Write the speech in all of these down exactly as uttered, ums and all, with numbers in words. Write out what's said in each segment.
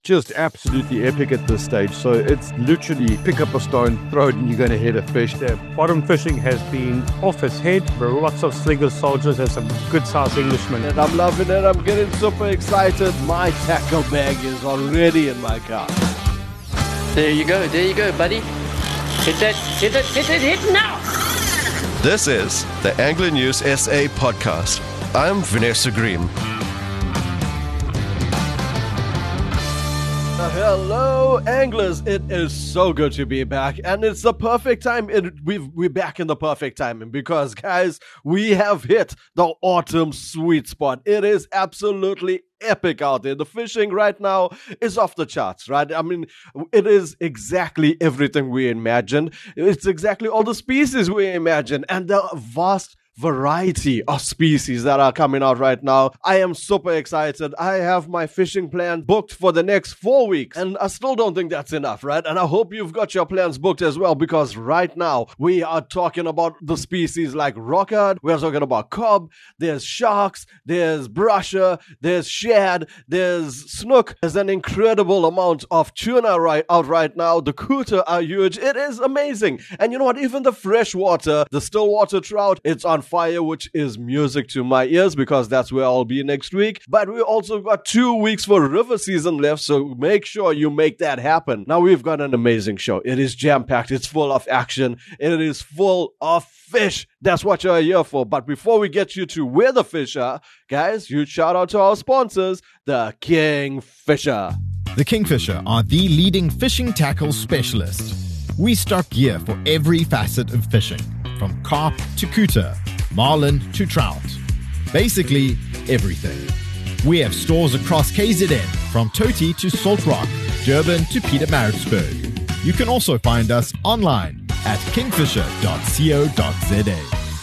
just absolutely epic at this stage. So it's literally pick up a stone, throw it, and you're going to hit a fish. The bottom fishing has been off its head. There are lots of slinger soldiers and some good sized Englishmen. And I'm loving it. I'm getting super excited. My tackle bag is already in my car. There you go. There you go, buddy. Hit that. Hit it. Hit it. Hit now. This is the Angler News S A podcast. I'm Vanessa Green. Hello, anglers. It is so good to be back, and it's the perfect time. It, we've, we're back in the perfect timing because, guys, we have hit the autumn sweet spot. It is absolutely epic out there. The fishing right now is off the charts, right? I mean, it is exactly everything we imagined. It's exactly all the species we imagined, and the vast variety of species that are coming out right now. I am super excited. I have my fishing plan booked for the next four weeks, and I still don't think that's enough, right? And I hope you've got your plans booked as well, because right now we are talking about the species like rockhead, we're talking about cob, there's sharks, there's brusher, there's shad, there's snook. There's an incredible amount of tuna right out right now. The kuta are huge. It is amazing. And you know what? Even the freshwater, the stillwater trout, it's on fire, which is music to my ears because that's where I'll be next week. But we also got two weeks for river season left, so make sure you make that happen. Now we've got an amazing show. It is jam-packed. It's full of action. It is full of fish. That's what you're here for. But before we get you to where the fish are, guys, huge shout out to our sponsors, the Kingfisher. The Kingfisher are the leading fishing tackle specialist. We stock gear for every facet of fishing, from carp to kuta, marlin to trout. Basically, everything. We have stores across K Z N, from Toti to Salt Rock, Durban to Pietermaritzburg. You can also find us online at kingfisher dot co dot za.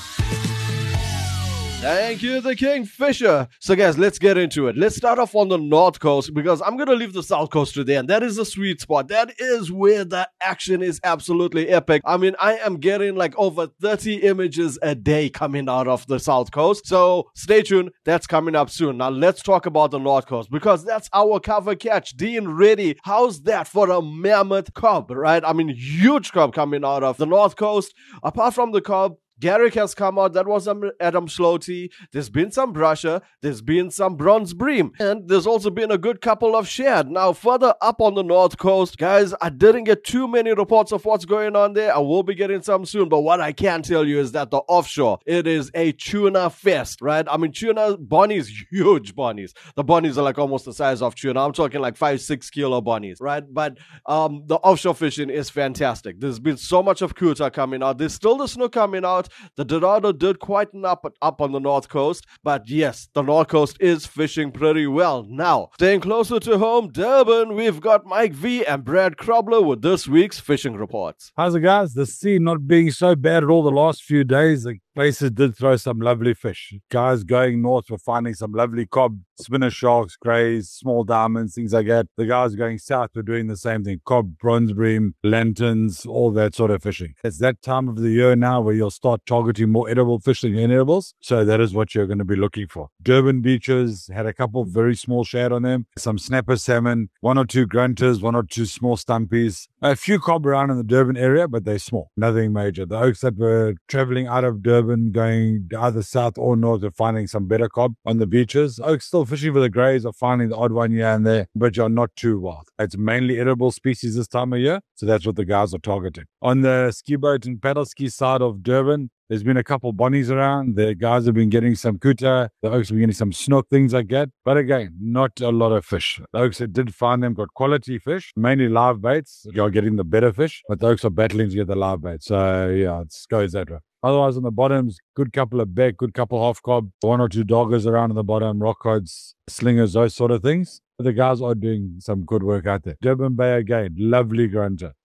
Thank you, the Kingfisher. So guys, let's get into it. Let's start off on the North Coast because I'm going to leave the South Coast today, and that is the sweet spot. That is where the action is absolutely epic. I mean, I am getting like over thirty images a day coming out of the South Coast. So stay tuned. That's coming up soon. Now let's talk about the North Coast because that's our cover catch. Dean Reddy, how's that for a mammoth cob, right? I mean, huge cob coming out of the North Coast. Apart from the cob, Garrick has come out. That was Adam Schlote. There's been some brusher. There's been some bronze bream. And there's also been a good couple of shad. Now, further up on the North Coast, guys, I didn't get too many reports of what's going on there. I will be getting some soon. But what I can tell you is that the offshore, it is a tuna fest, right? I mean, tuna bonnies, huge bonnies. The bonnies are like almost the size of tuna. I'm talking like five, six kilo bonnies, right? But um, the offshore fishing is fantastic. There's been so much of kuta coming out. There's still the snook coming out. The Dorado did quite an up, up on the North Coast, but yes, the North Coast is fishing pretty well. Now, staying closer to home, Durban, we've got Mike V and Brad Krobler with this week's fishing reports. How's it, guys? The sea not being so bad at all the last few days. The places did throw some lovely fish. Guys going north were finding some lovely cob, spinner sharks, greys, small diamonds, things like that. The guys going south were doing the same thing. Cob, bronze bream, lanterns, all that sort of fishing. It's that time of the year now where you'll start targeting more edible fish than inedibles. So that is what you're going to be looking for. Durban beaches had a couple of very small shad on them. Some snapper salmon, one or two grunters, one or two small stumpies. A few cob around in the Durban area, but they're small. Nothing major. The oaks that were traveling out of Durban, going either south or north, are finding some better cob on the beaches. Oaks still fishing for the greys, are finding the odd one here and there, but you're not too wild. It's mainly edible species this time of year, so that's what the guys are targeting. On the ski boat and paddle ski side of Durban, there's been a couple bonnies around. The guys have been getting some kuta. The oaks have been getting some snook, things like that. But again, not a lot of fish. The oaks that did find them got quality fish, mainly live baits. You're getting the better fish, but the oaks are battling to get the live baits. So yeah, it goes that way. Otherwise, on the bottoms, good couple of beck, good couple half cob, one or two doggers around on the bottom, rock cods, slingers, those sort of things. But the guys are doing some good work out there. Durban Bay again, lovely grunter.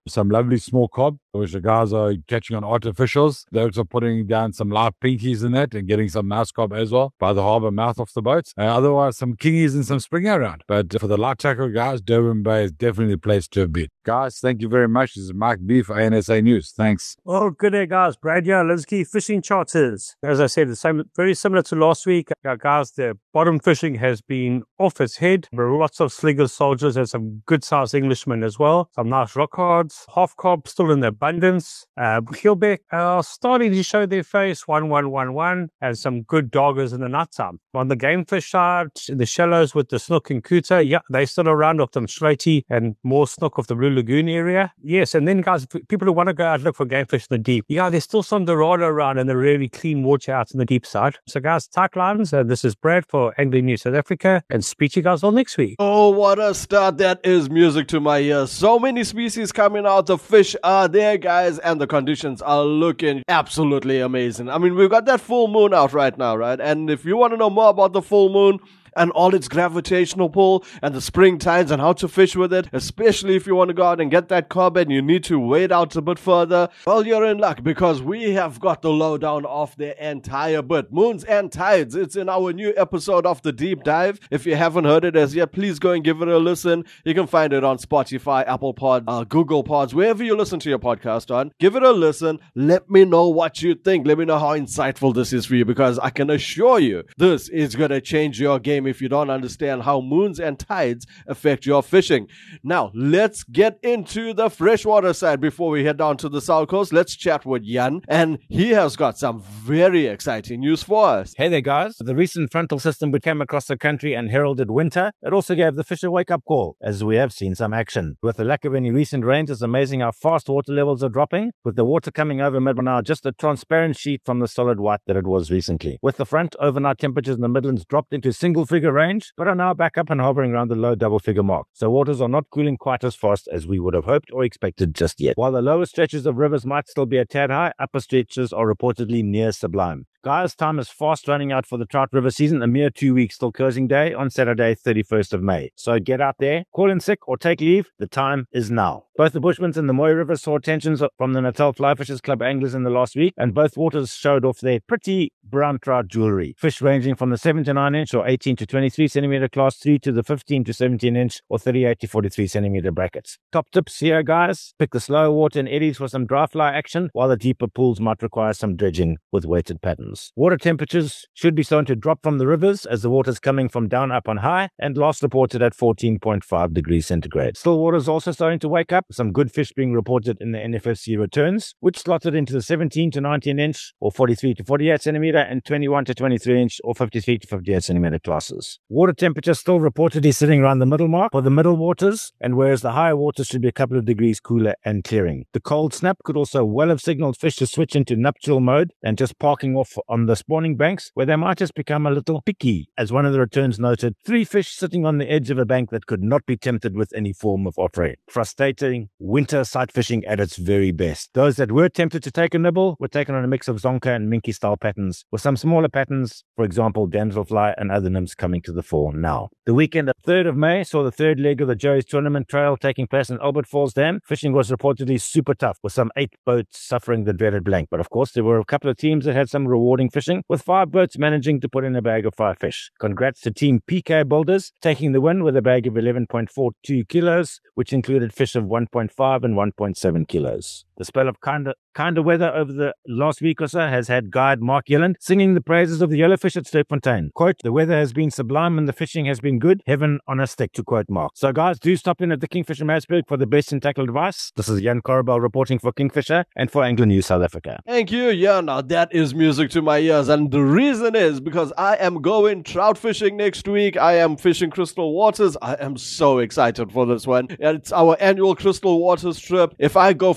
some lovely small cob, which the guys are catching on artificials. They're also putting down some live pinkies in it and getting some mouse cob as well by the harbour mouth of the boat. And otherwise, some kingies and some spring around. But for the light tackle guys, Durban Bay is definitely the place to be. Guys, thank you very much. This is Mike B for A N S A News. Thanks. Well, good day, guys. Brad here, Linsky Fishing Charters. As I said, the same, very similar to last week. Uh, guys, the bottom fishing has been off its head. There are lots of Sligo soldiers and some good-sized Englishmen as well. Some nice rock cards. Half cob still in abundance. Uh, Keelbeck are starting to show their face. one one one one. And some good doggers in the nighttime. On the game fish side, the shallows with the snook and kuta, yeah, they still around off them Schleity and more snook of the Blue Lagoon area. Yes, and then guys, people who want to go out and look for game fish in the deep, yeah, there's still some Dorado around and the really clean water out in the deep side. So guys, tight lines, and this is Brad for Angling News South Africa, and speak to you guys all next week. Oh, what a start. That is music to my ears. So many species coming out. The fish are there, guys, and the conditions are looking absolutely amazing. I mean, we've got that full moon out right now, right? And if you want to know more about the full moon and all its gravitational pull and the spring tides and how to fish with it, especially if you want to go out and get that cob and you need to wade out a bit further, well, you're in luck because we have got the lowdown of the entire bit. Moons and tides. It's in our new episode of the Deep Dive. If you haven't heard it as yet, please go and give it a listen. You can find it on Spotify, Apple Pod, uh, Google Pods, wherever you listen to your podcast on. Give it a listen. Let me know what you think. Let me know how insightful this is for you, because I can assure you this is going to change your game if you don't understand how moons and tides affect your fishing. Now, let's get into the freshwater side before we head down to the south coast. Let's chat with Jan, and he has got some very exciting news for us. Hey there, guys. The recent frontal system which came across the country and heralded winter, it also gave the fish a wake-up call, as we have seen some action. With the lack of any recent rains, it's amazing how fast water levels are dropping, with the water coming over mid now just a transparent sheet from the solid white that it was recently. With the front, overnight temperatures in the Midlands dropped into single figure range, but are now back up and hovering around the low double figure mark. So waters are not cooling quite as fast as we would have hoped or expected just yet. While the lower stretches of rivers might still be a tad high, upper stretches are reportedly near sublime. Guys, time is fast running out for the trout river season. A mere two weeks till closing day on Saturday, thirty-first of May. So get out there, call in sick or take leave. The time is now. Both the Bushmans and the Moy River saw attentions from the Natal Fly Fishers Club anglers in the last week, and both waters showed off their pretty brown trout jewelry. Fish ranging from the seven to nine inch or eighteen to twenty-three centimeter class three to the fifteen to seventeen inch or thirty-eight to forty-three centimeter brackets. Top tips here, guys. Pick the slower water and eddies for some dry fly action, while the deeper pools might require some dredging with weighted patterns. Water temperatures should be starting to drop from the rivers as the water's coming from down up on high, and last reported at fourteen point five degrees centigrade. Still water's also starting to wake up. Some good fish being reported in the N F F C returns, which slotted into the seventeen to nineteen inch or forty-three to forty-eight centimeter and twenty-one to twenty-three inch or fifty-three to fifty-eight centimeter classes. Water temperature still reportedly sitting around the middle mark for the middle waters, and whereas the higher waters should be a couple of degrees cooler and clearing. The cold snap could also well have signaled fish to switch into nuptial mode and just parking off on the spawning banks, where they might just become a little picky. As one of the returns noted, three fish sitting on the edge of a bank that could not be tempted with any form of offering. Frustrating winter sight fishing at its very best. Those that were tempted to take a nibble were taken on a mix of zonka and minky style patterns, with some smaller patterns, for example damselfly and other nymphs, coming to the fore now. The weekend of third of May saw the third leg of the Joey's Tournament Trail taking place in Albert Falls Dam. Fishing was reportedly super tough, with some eight boats suffering the dreaded blank, but of course there were a couple of teams that had some rewarding fishing, with five boats managing to put in a bag of five fish. Congrats to Team P K Builders, taking the win with a bag of eleven point four two kilos, which included fish of one point five and one point seven kilos. The spell of kinder, kinder weather over the last week or so has had guide Mark Yelland singing the praises of the yellowfish at Sterkfontein. Quote, "The weather has been sublime and the fishing has been good. Heaven on a stick," to quote Mark. So guys, do stop in at the Kingfisher Madsburg for the best in tackle advice. This is Jan Korabel reporting for Kingfisher and for Angling News South Africa. Thank you, yeah. Now that is music to my ears, and the reason is because I am going trout fishing next week. I am fishing Crystal Waters. I am so excited for this one. It's our annual Crystal Waters trip. If I go fly fishing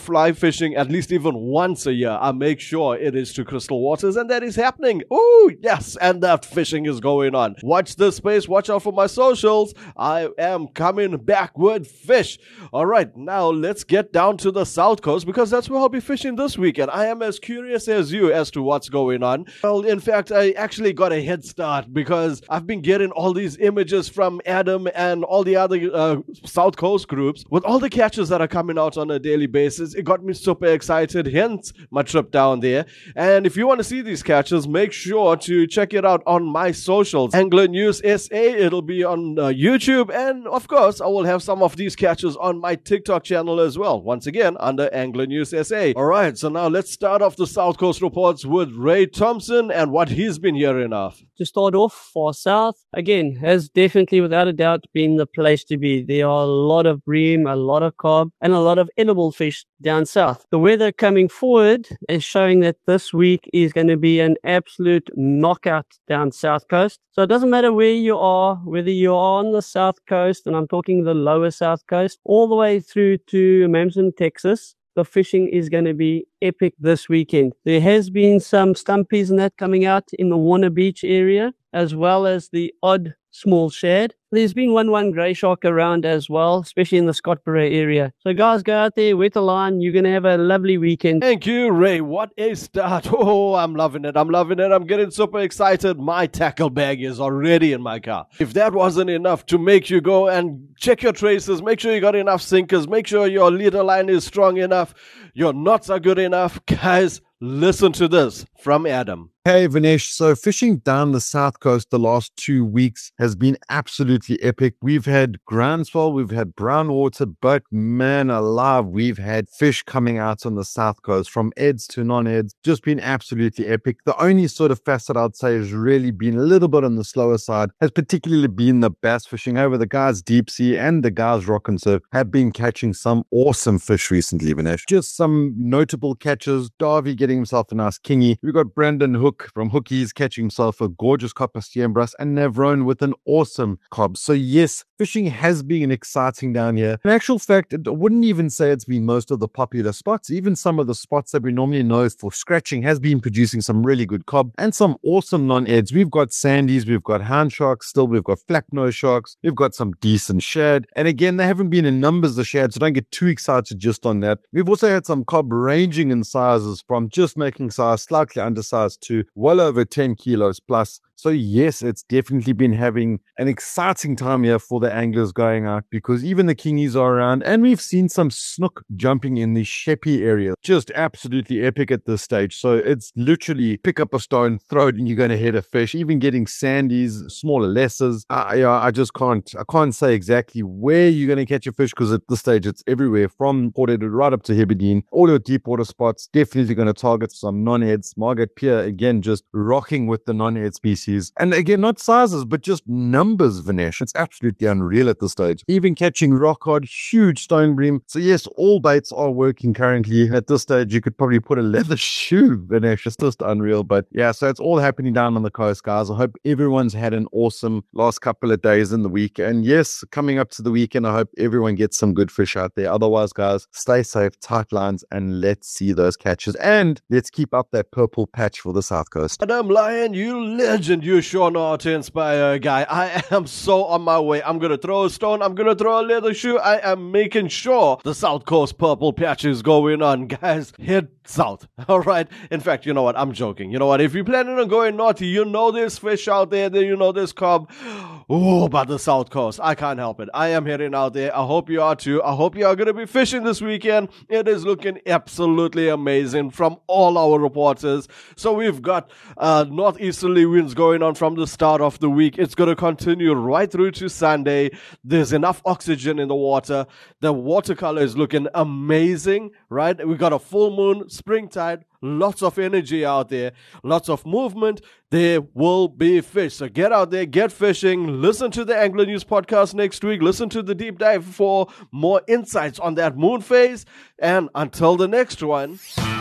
fishing at least even once a year, I make sure it is to Crystal Waters, and that is happening. Oh, yes, and that fishing is going on. Watch this space. Watch out for my socials. I am coming back with fish. All right, now let's get down to the South Coast because that's where I'll be fishing this weekend. I am as curious as you as to what's going on. Well, in fact, I actually got a head start because I've been getting all these images from Adam and all the other uh, South Coast groups with all the catches that are coming out on a daily basis. It got me super excited, hence my trip down there. And if you want to see these catches, make sure to check it out on my socials. Angler News S A, it'll be on uh, YouTube, and of course, I will have some of these catches on my TikTok channel as well. Once again, under Angler News S A. All right, so now let's start off the South Coast reports with Ray Thompson and what he's been hearing of. To start off, Far South, again, has definitely, without a doubt, been the place to be. There are a lot of bream, a lot of carp, and a lot of edible fish down south. The weather coming forward is showing that this week is going to be an absolute knockout down South Coast. So it doesn't matter where you are, whether you are on the South Coast, and I'm talking the lower South Coast, all the way through to Mamson, Texas. The fishing is going to be epic this weekend. There has been some stumpies and that coming out in the Warner Beach area, as well as the odd small shad. There's been one one grey shark around as well, especially in the Scottsboro area. So guys, go out there, wet the line. You're going to have a lovely weekend. Thank you, Ray. What a start. Oh, I'm loving it. I'm loving it. I'm getting super excited. My tackle bag is already in my car. If that wasn't enough to make you go and check your traces, make sure you got enough sinkers, make sure your leader line is strong enough, your knots are good enough, guys, listen to this from Adam. Hey, Vinesh. So fishing down the South Coast the last two weeks has been absolutely epic. We've had groundswell, we've had brown water, but man alive, we've had fish coming out on the South Coast from eds to non-eds. Just been absolutely epic. The only sort of facet I'd say has really been a little bit on the slower side has particularly been the bass fishing. However, the guys deep sea and the guys rock and surf have been catching some awesome fish recently, Vinesh. Just some notable catches. Darby getting himself a nice kingy. We've got Brendan Hook from Hookies catching himself a gorgeous copper stiembras, and Navrone with an awesome cob. So yes, fishing has been exciting down here. In actual fact, I wouldn't even say it's been most of the popular spots. Even some of the spots that we normally know for scratching has been producing some really good cob and some awesome non-eds. We've got sandies, we've got hound sharks still, we've got flat nose sharks, we've got some decent shad. And again, they haven't been in numbers of shad, so don't get too excited just on that. We've also had some cob ranging in sizes from just making size slightly undersized to well over ten kilos plus. So yes, it's definitely been having an exciting time here for the anglers going out because even the kingies are around, and we've seen some snook jumping in the Sheppey area. Just absolutely epic at this stage. So it's literally pick up a stone, throw it, and you're going to hit a fish. Even getting sandies, smaller lessers. I, I just can't, I can't say exactly where you're going to catch a fish because at this stage it's everywhere from Port Edward right up to Hebridean. All your deep water spots definitely going to target some non-eds. Margate Pier again, just rocking with the non-ed species. And again, not sizes, but just numbers, Vinesh. It's absolutely unreal at this stage. Even catching rock hard, huge stone bream. So yes, all baits are working currently. At this stage, you could probably put a leather shoe, Vinesh. It's just unreal. But yeah, so it's all happening down on the coast, guys. I hope everyone's had an awesome last couple of days in the week. And yes, coming up to the weekend, I hope everyone gets some good fish out there. Otherwise, guys, stay safe, tight lines, and let's see those catches. And let's keep up that purple patch for the South Coast. Adam Lyon, you legend. You sure know how to inspire a guy. I am so on my way. I'm going to throw a stone. I'm going to throw a leather shoe. I am making sure the South Coast purple patch is going on. Guys, head south. All right. In fact, you know what? I'm joking. You know what? If you're planning on going north, you know there's fish out there. Then you know there's cob. Oh, but the South Coast. I can't help it. I am heading out there. I hope you are too. I hope you are going to be fishing this weekend. It is looking absolutely amazing from all our reporters. So we've got uh, northeasterly winds going on from the start of the week. It's going to continue right through to Sunday. There's enough oxygen in the water. The watercolor is looking amazing, right? We've got a full moon, springtide, lots of energy out there, lots of movement. There will be fish. So get out there, get fishing. Listen to the Angler News podcast next week. Listen to the deep dive for more insights on that moon phase. And until the next one.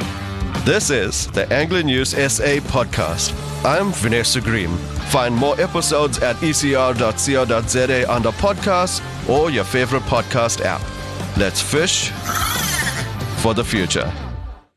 This is the Angler News S A podcast. I'm Vanessa Green. Find more episodes at e c r dot co dot z a under podcasts or your favorite podcast app. Let's fish for the future.